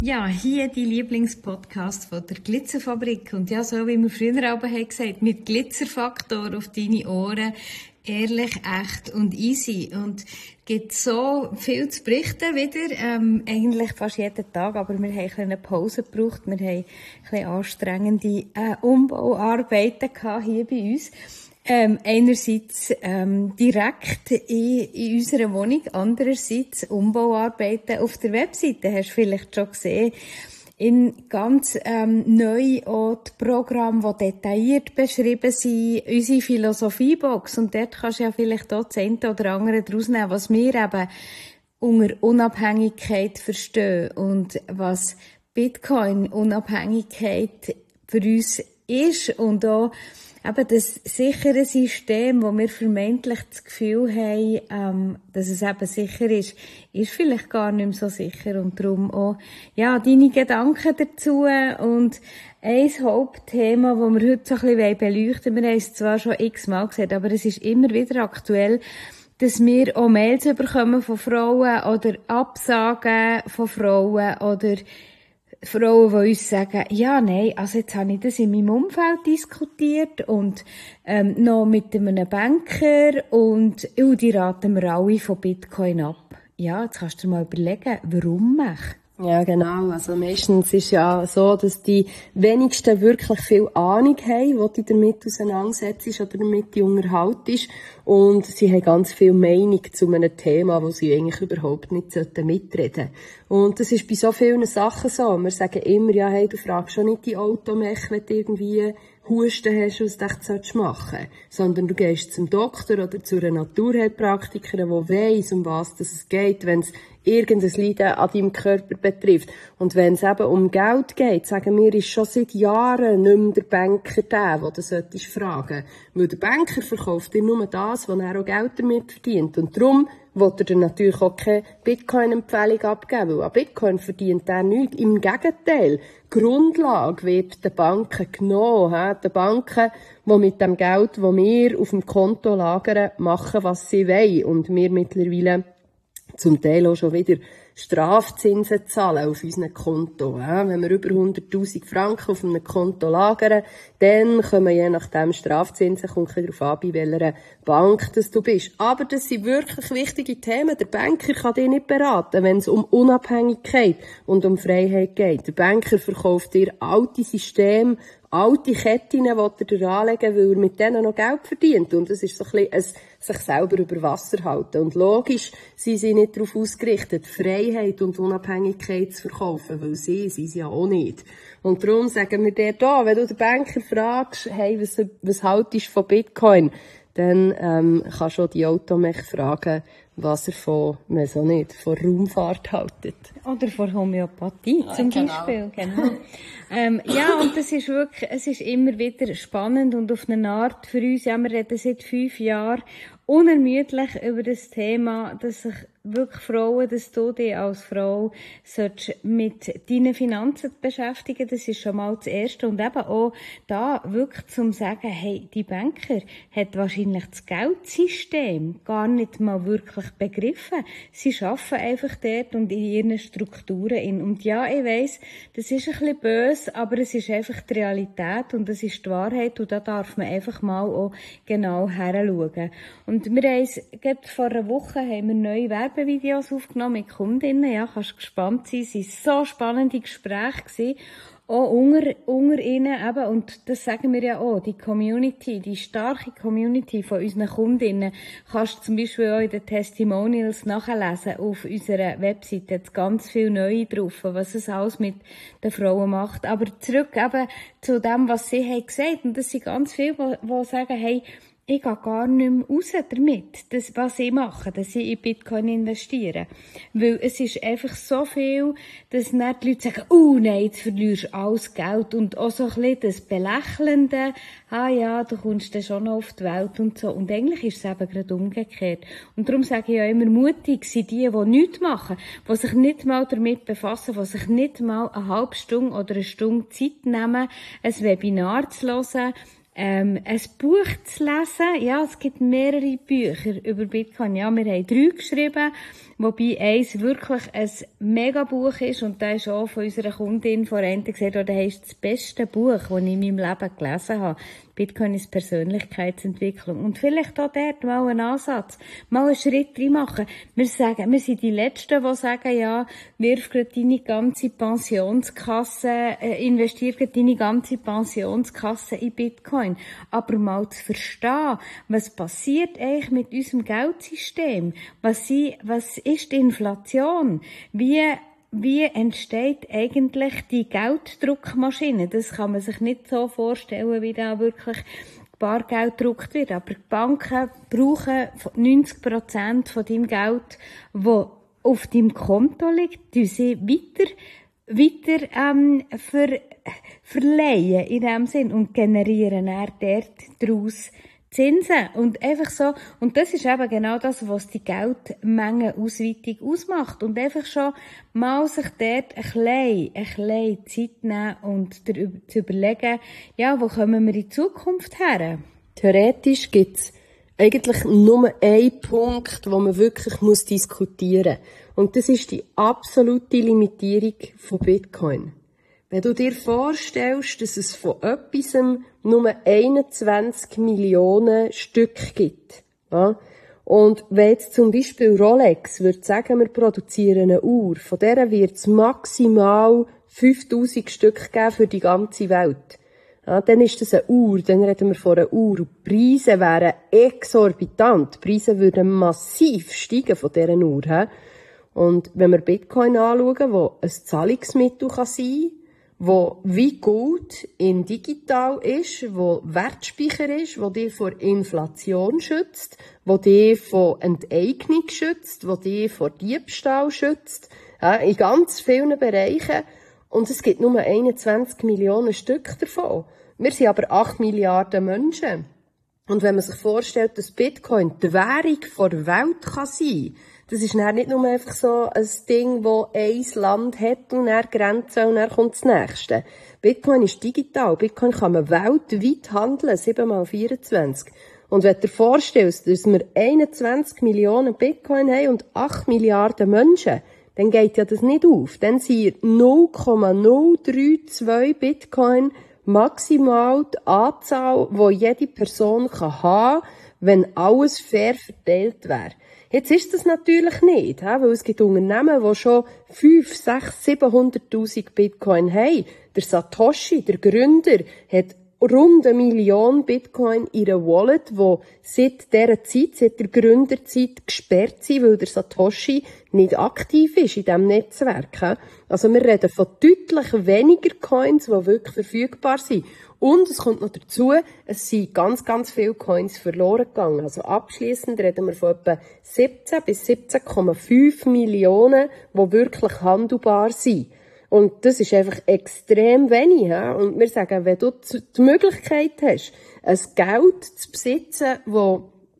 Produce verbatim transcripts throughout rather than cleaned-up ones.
Ja, hier die Lieblingspodcast von der Glitzerfabrik. Und ja, so wie wir früher aber haben gesagt, mit Glitzerfaktor auf deine Ohren. Ehrlich, echt und easy. Und es gibt so viel zu berichten wieder, ähm, eigentlich fast jeden Tag, aber wir haben eine Pause gebraucht. Wir haben ein bisschen anstrengende äh, Umbauarbeiten gehabt hier bei uns. Ähm, einerseits ähm, direkt in, in unserer Wohnung, andererseits Umbauarbeiten auf der Webseite. Hast du vielleicht schon gesehen, in ganz ähm, neu auch die Programme, die detailliert beschrieben sind, unsere Philosophiebox. Und dort kannst du ja vielleicht auch das eine oder andere daraus nehmen, was wir eben unter Unabhängigkeit verstehen und was Bitcoin-Unabhängigkeit für uns ist und auch eben das sichere System, wo wir vermeintlich das Gefühl haben, ähm, dass es eben sicher ist, ist vielleicht gar nicht mehr so sicher. Und darum auch, ja, deine Gedanken dazu. Und ein Hauptthema, das wir heute so ein bisschen beleuchten wollen, wir haben es zwar schon x-mal gesagt, aber es ist immer wieder aktuell, dass wir auch Mails bekommen von Frauen oder Absagen von Frauen oder Frauen, die uns sagen, ja, nein, also jetzt habe ich das in meinem Umfeld diskutiert und ähm, noch mit einem Banker und oh, die raten mir alle von Bitcoin ab. Ja, jetzt kannst du dir mal überlegen, warum mach? Ja, genau. Also meistens ist ja so, dass die wenigsten wirklich viel Ahnung haben, was du damit auseinandersetzt oder damit die unterhaltest. Und sie haben ganz viel Meinung zu einem Thema, wo sie eigentlich überhaupt nicht mitreden sollten. Und das ist bei so vielen Sachen so. Wir sagen immer, ja, hey, du fragst schon nicht die Automech, wenn du irgendwie Husten hast, was du echt machen sollst. Sondern du gehst zum Doktor oder zu einer Naturheilpraktikerin, die weiss, um was es geht, wenn es irgendein Leiden an deinem Körper betrifft. Und wenn es eben um Geld geht, sagen wir, ist schon seit Jahren nicht mehr der Banker der, den du solltest fragen. Weil der Banker verkauft dir nur das, was er auch Geld damit verdient. Und darum will er dir natürlich auch keine Bitcoin-Empfehlung abgeben, weil an Bitcoin verdient er nichts. Im Gegenteil, die Grundlage wird den Banken genommen. He? Den Banken, die mit dem Geld, das wir auf dem Konto lagern, machen, was sie wollen. Und wir mittlerweile zum Teil auch schon wieder Strafzinsen zahlen auf unserem Konto. Wenn wir über hunderttausend Franken auf einem Konto lagern, dann kommen je nachdem Strafzinsen, kommt darauf an, bei welcher Bank das du bist. Aber das sind wirklich wichtige Themen. Der Banker kann dich nicht beraten, wenn es um Unabhängigkeit und um Freiheit geht. Der Banker verkauft dir alte Systeme, alte Ketten, die er dir anlegen, weil er mit denen noch Geld verdient. Und das ist so ein bisschen ein sich selber über Wasser halten. Und logisch sind sie nicht darauf ausgerichtet, Freiheit und Unabhängigkeit zu verkaufen, weil sie sind sie ja auch nicht. Und darum sagen wir dir da, wenn du den Banker fragst, hey, was, was haltest du von Bitcoin? Dann ähm, kannst du auch die Automech fragen, was er von, weiß auch nicht, von Raumfahrt haltet. Oder von Homöopathie zum ja, genau. Beispiel. Genau. ähm, ja, und das ist wirklich, es ist immer wieder spannend und auf eine Art für uns, ja, wir reden seit fünf Jahren unermüdlich über das Thema, dass sich wirklich Frauen, dass du dich als Frau solltest mit deinen Finanzen beschäftigen. Das ist schon mal das Erste. Und eben auch da wirklich zum sagen, hey, die Banker hat wahrscheinlich das Geldsystem gar nicht mal wirklich begriffen. Sie arbeiten einfach dort und in ihren Strukturen. Und ja, ich weiss, das ist ein bisschen böse, aber es ist einfach die Realität und das ist die Wahrheit und da darf man einfach mal auch genau heranschauen. Und wir haben es, gerade vor einer Woche haben wir neue Werbevideos aufgenommen mit Kundinnen. Ja, kannst gespannt sein. Es waren so spannende Gespräche gewesen. Auch unter, unter ihnen eben. Und das sagen wir ja auch. Die Community, die starke Community von unseren Kundinnen kannst du zum Beispiel auch in den Testimonials nachlesen auf unserer Webseite. Jetzt ganz viel Neue drauf, was es alles mit den Frauen macht. Aber zurück eben zu dem, was sie haben gesagt. Und das sind ganz viele, die, die sagen, hey, ich gehe gar nicht mehr raus damit, das, was ich mache, dass ich in Bitcoin investiere. Weil es ist einfach so viel, dass dann die Leute sagen, oh nein, jetzt verlierst du alles Geld. Und auch so ein bisschen das Belächelnde, ah ja, du kommst dann schon noch auf die Welt und so. Und eigentlich ist es eben gerade umgekehrt. Und darum sage ich ja immer, mutig sind die, die nichts machen, die sich nicht mal damit befassen, die sich nicht mal eine halbe Stunde oder eine Stunde Zeit nehmen, ein Webinar zu hören, Ähm, ein Buch zu lesen, ja, es gibt mehrere Bücher über Bitcoin. Ja, wir haben drei geschrieben, wobei eins wirklich ein Megabuch ist und da ist auch von unserer Kundin vorhin gesagt, oh, das ist das beste Buch, das ich in meinem Leben gelesen habe. Bitcoin ist Persönlichkeitsentwicklung. Und vielleicht auch dort mal einen Ansatz, mal einen Schritt rein machen. Wir sagen, wir sind die Letzten, die sagen, ja, wirf gerade deine ganze Pensionskasse, äh, investier gerade deine ganze Pensionskasse in Bitcoin. Aber mal zu verstehen, was passiert eigentlich mit unserem Geldsystem? Was, sie, was ist die Inflation? Wie Wie entsteht eigentlich die Gelddruckmaschine? Das kann man sich nicht so vorstellen, wie da wirklich Bargeld gedruckt wird. Aber die Banken brauchen neunzig Prozent von deinem Geld, das auf deinem Konto liegt, die sie weiter, weiter ähm, ver, verleihen in dem Sinn und generieren dann dort daraus Zinsen. Und einfach so, und das ist eben genau das, was die Geldmengenausweitung ausmacht. Und einfach schon mal sich dort ein klein, ein klein Zeit nehmen und darüber zu überlegen, ja, wo kommen wir in Zukunft her? Theoretisch gibt es eigentlich nur einen Punkt, wo man wirklich muss diskutieren muss. Und das ist die absolute Limitierung von Bitcoin. Wenn du dir vorstellst, dass es von etwas nur einundzwanzig Millionen Stück gibt, ja, und wenn jetzt zum Beispiel Rolex würde sagen, wir produzieren eine Uhr, von der wird es maximal fünftausend Stück geben für die ganze Welt. Ja, dann ist das eine Uhr, dann reden wir von einer Uhr. Und die Preise wären exorbitant. Die Preise würden massiv steigen von dieser Uhr. He? Und wenn wir Bitcoin anschauen, wo ein Zahlungsmittel kann sein, wo wie Gold in digital ist, wo Wertspeicher ist, wo dich vor Inflation schützt, wo dich vor Enteignung schützt, wo dich vor Diebstahl schützt, ja, in ganz vielen Bereichen. Und es gibt nur einundzwanzig Millionen Stück davon. Wir sind aber acht Milliarden Menschen. Und wenn man sich vorstellt, dass Bitcoin die Währung der Welt kann sein, das ist dann nicht nur einfach so ein Ding, das ein Land hat und dann Grenzen und dann kommt das Nächste. Bitcoin ist digital. Bitcoin kann man weltweit handeln, sieben mal vierundzwanzig. Und wenn du dir vorstellst, dass wir einundzwanzig Millionen Bitcoin haben und acht Milliarden Menschen, dann geht ja das nicht auf. Dann sind null Komma null zweiunddreißig Bitcoin maximal die Anzahl, die jede Person haben kann, wenn alles fair verteilt wäre. Jetzt ist das natürlich nicht, weil es gibt Unternehmen, die schon fünf, sechs, siebenhunderttausend Bitcoin haben. Der Satoshi, der Gründer, hat rund eine Million Bitcoin in einer Wallet, die seit dieser Zeit, seit der Gründerzeit gesperrt sind, weil der Satoshi nicht aktiv ist in diesem Netzwerk. Also wir reden von deutlich weniger Coins, die wirklich verfügbar sind. Und es kommt noch dazu, es sind ganz, ganz viele Coins verloren gegangen. Also abschliessend reden wir von etwa siebzehn bis siebzehn Komma fünf Millionen, die wirklich handelbar sind. Und das ist einfach extrem wenig. Ja? Und wir sagen, wenn du die Möglichkeit hast, ein Geld zu besitzen, das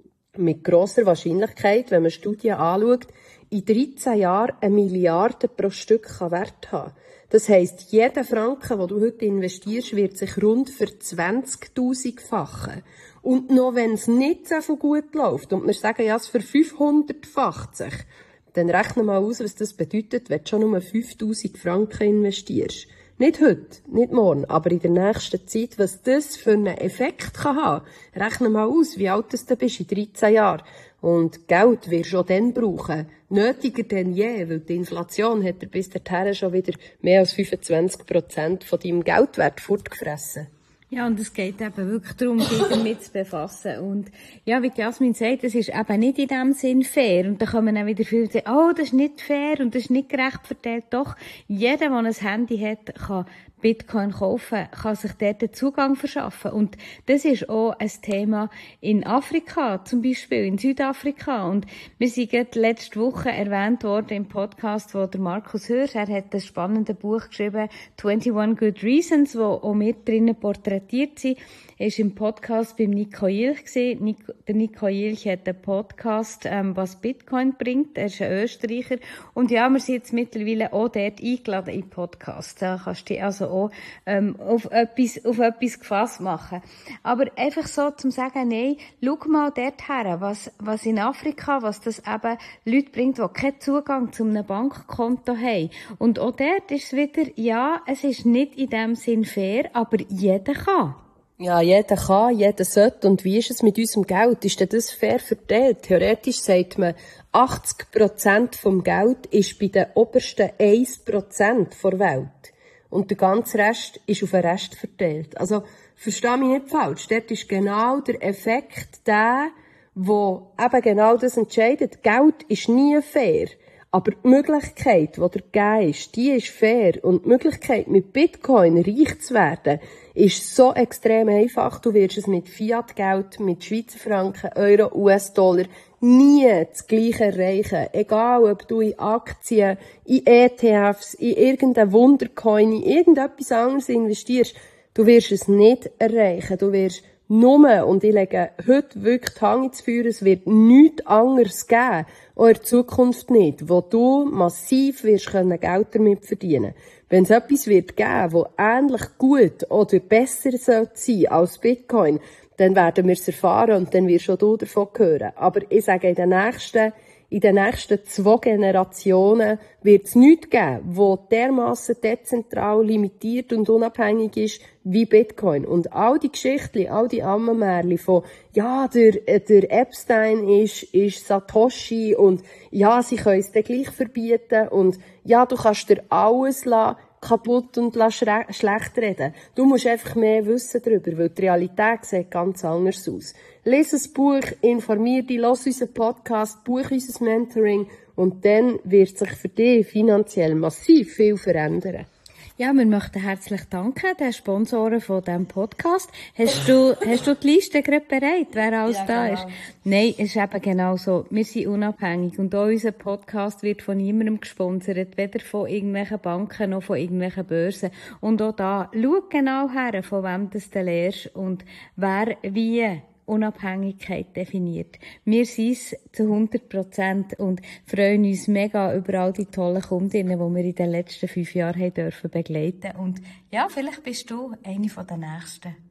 mit grosser Wahrscheinlichkeit, wenn man Studien anschaut, in dreizehn Jahren eine Milliarde pro Stück Wert haben. Das heisst, jeder Franken, den du heute investierst, wird sich rund für zwanzigtausendfachen. Und noch wenn es nicht so gut läuft, und wir sagen, ja, es verfünfhundertfacht sich, dann rechne mal aus, was das bedeutet, wenn du schon nur fünftausend Franken investierst. Nicht heute, nicht morgen, aber in der nächsten Zeit, was das für einen Effekt kann haben. Rechne mal aus, wie alt du bist in dreizehn Jahren. Und Geld wirst du auch dann brauchen. Nötiger denn je, weil die Inflation hat dir bis dahin schon wieder mehr als fünfundzwanzig Prozent von deinem Geldwert fortgefressen. Ja, und es geht eben wirklich darum, sich damit zu befassen. Und ja, wie Jasmin sagt, es ist eben nicht in dem Sinn fair. Und dann kann man dann wieder viel sagen, oh, das ist nicht fair und das ist nicht gerecht verteilt. Doch, jeder, der ein Handy hat, kann Bitcoin kaufen, kann sich dort den Zugang verschaffen. Und das ist auch ein Thema in Afrika, zum Beispiel in Südafrika. Und wir sind gerade letzte Woche erwähnt worden im Podcast, wo der Markus Hörsch, er hat ein spannendes Buch geschrieben, einundzwanzig Good Reasons, wo auch wir drinnen porträtieren, porträtiert sie, ist im Podcast beim Nico Ilch gewesen. Nico, der Nico Ilch hat einen Podcast, ähm, was Bitcoin bringt. Er ist ein Österreicher. Und ja, wir sind jetzt mittlerweile auch dort eingeladen im Podcast. Da kannst du dich also auch, ähm, auf etwas, auf etwas gefasst machen. Aber einfach so zum sagen, nein, schau mal dort her, was, was in Afrika, was das eben Leute bringt, die keinen Zugang zu einem Bankkonto haben. Und auch dort ist es wieder, ja, es ist nicht in dem Sinn fair, aber jeder kann. Ja, jeder kann, jeder sollte. Und wie ist es mit unserem Geld? Ist denn das fair verteilt? Theoretisch sagt man, achtzig Prozent vom Geld ist bei den obersten ein Prozent der Welt. Und der ganze Rest ist auf den Rest verteilt. Also, versteh mich nicht falsch. Dort ist genau der Effekt der, wo eben genau das entscheidet. Geld ist nie fair. Aber die Möglichkeit, die dir gegeben ist, die ist fair. Und die Möglichkeit, mit Bitcoin reich zu werden, ist so extrem einfach. Du wirst es mit Fiat-Geld, mit Schweizer Franken, Euro, U S-Dollar nie das Gleiche erreichen. Egal, ob du in Aktien, in E T Fs, in irgendeinen Wundercoin, in irgendetwas anderes investierst, du wirst es nicht erreichen. Du wirst nur, und ich lege heute wirklich die Hand ins Feuer, es wird nichts anderes geben, auch in der Zukunft nicht, wo du massiv wirst können Geld damit verdienen. Wenn es etwas wird geben, wo ähnlich gut oder besser sein soll als Bitcoin, dann werden wir es erfahren und dann wirst auch du davon hören. Aber ich sage, in den nächsten In den nächsten zwei Generationen wird es nichts geben, wo dermassen dezentral, limitiert und unabhängig ist wie Bitcoin. Und all die Geschichten, all die Ammenmärchen von, ja, der, der Epstein ist, ist Satoshi und ja, sie können es dann gleich verbieten und ja, du kannst dir alles lassen, kaputt und schlecht reden. Du musst einfach mehr wissen darüber, weil die Realität sieht ganz anders aus. Lies ein Buch, informier dich, lass unseren Podcast, buch unser Mentoring und dann wird sich für dich finanziell massiv viel verändern. Ja, wir möchten herzlich danken, den Sponsoren von diesem Podcast. Hast du, hast du die Liste gerade bereit, wer alles ja, da genau. ist? Nein, es ist eben genau so. Wir sind unabhängig und auch unser Podcast wird von niemandem gesponsert, weder von irgendwelchen Banken noch von irgendwelchen Börsen. Und auch da, schau genau her, von wem das du lernst und wer wie Unabhängigkeit definiert. Wir sind es zu hundert Prozent und freuen uns mega über all die tollen Kundinnen, die wir in den letzten fünf Jahren haben dürfen begleiten. Und ja, vielleicht bist du eine von der Nächsten.